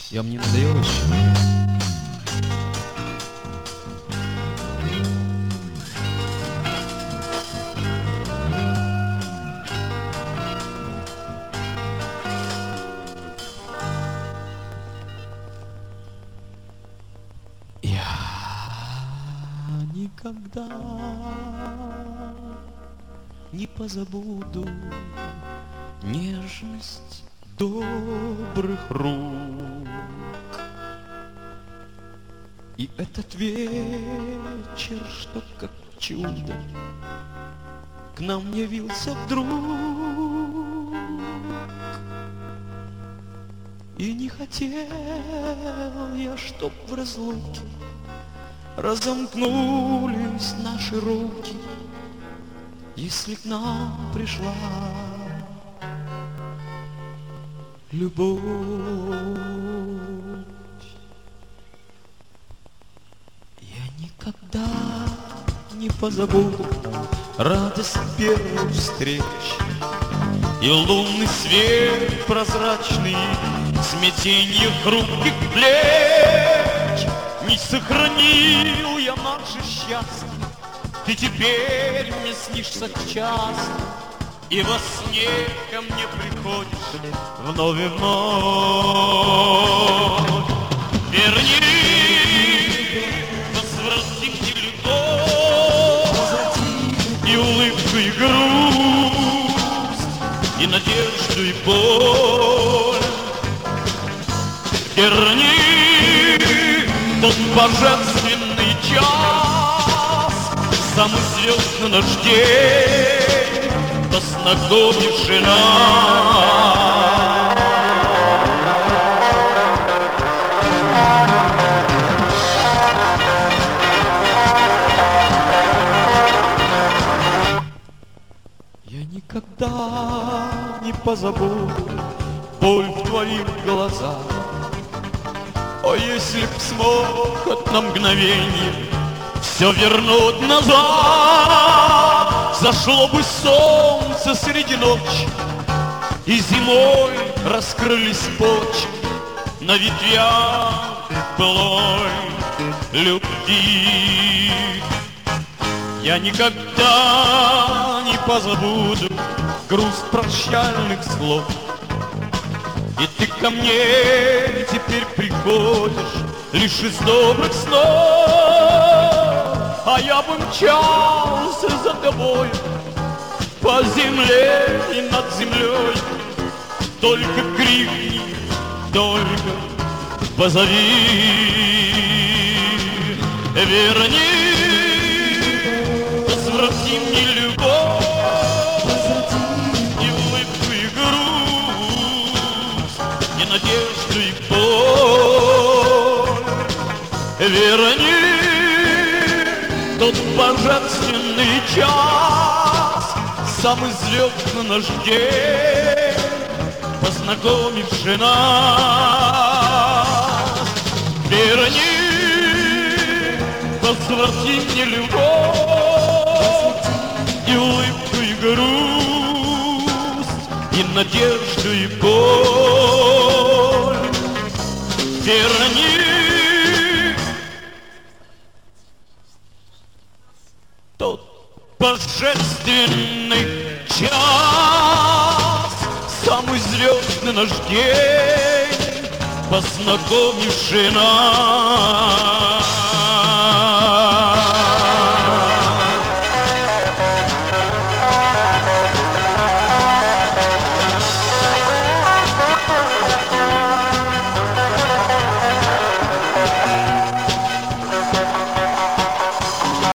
Я мне надоел еще. Я никогда не позабуду нежность добрых рук. И этот вечер, что как чудо, к нам явился вдруг. И не хотел я, чтоб в разлуке разомкнулись наши руки, если к нам пришла любовь. Я никогда не позабуду радость первой встречи, и лунный свет прозрачный, смятенье хрупких плеч. Не сохранил я наше счастье, ты теперь мне снишься часто, и во сне ко мне приходишь вновь и вновь. Верни, возврати мне любовь, и улыбку, и грусть, и надежду, и боль. Верни тот божественный час, самый звездный наш день, познакомивший нас. Я никогда не позабуду боль в твоих глазах. О, если б смог хоть на мгновенье все вернуть назад, зашло бы солнце среди ночи, и зимой раскрылись почки на ветвях былой любви. Я никогда не позабуду грусть прощальных слов, и ты ко мне теперь приходишь лишь из добрых снов. А я бы мчался за тобой по земле и над землей. Только крикни, только позови. Верни, возврати мне любовь, и улыбку, и грусть, и надежду, и боль. Верни тот божественный час, самый звездный наш день, познакомивший нас. Верни, возврати мне любовь, и улыбку, и грусть, и надежду, и боль. Верни тот божественный час, самый звездный наш день, познакомивший нас.